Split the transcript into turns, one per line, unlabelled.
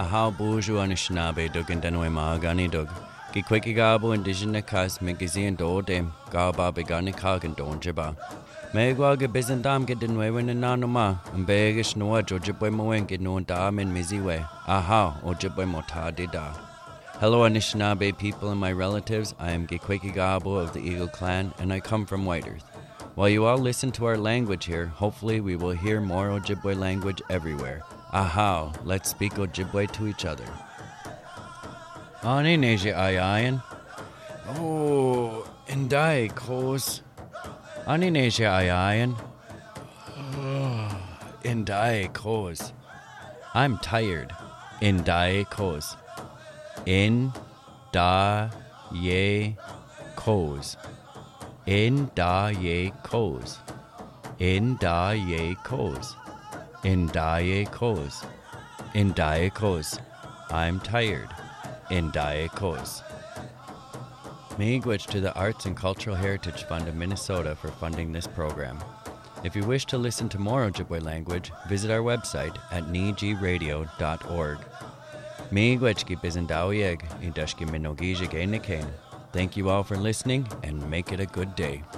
Ahau Buju Anishinaabe Dug and Denwe Mahagani Dug. Gikwikigabo Indigenous Kas Migizi and Dodem, Gaba Begani Kag and Don Jiba. Megwa ge Bizandam get the Nueven and Nanuma, and Begish Noa Jojibwe Moen get no dam in Miziwe. Aha, Ojibwe Mota de da. Hello Anishinaabe people and my relatives, I am Gikwikigabo of the Eagle Clan, and I come from White Earth. While you all listen to our language here, hopefully we will hear more Ojibwe language everywhere. Ahau, let's speak Ojibwe to each other. Ani neje ayayan. Oh, indai kos. Ani neje ayayan. Oh, indai kos. I'm tired. Indai kos. In da ye kos. In da ye kos. In da ye kos. In da ye kos. In da ye kos. I'm tired. In da ye kos. Miigwech to the Arts and Cultural Heritage Fund of Minnesota for funding this program. If you wish to listen to more Ojibwe language, visit our website at nijiradio.org. Miigwech ki bizandawieg, idashki minogijig enikain. Thank you all for listening, and make it a good day.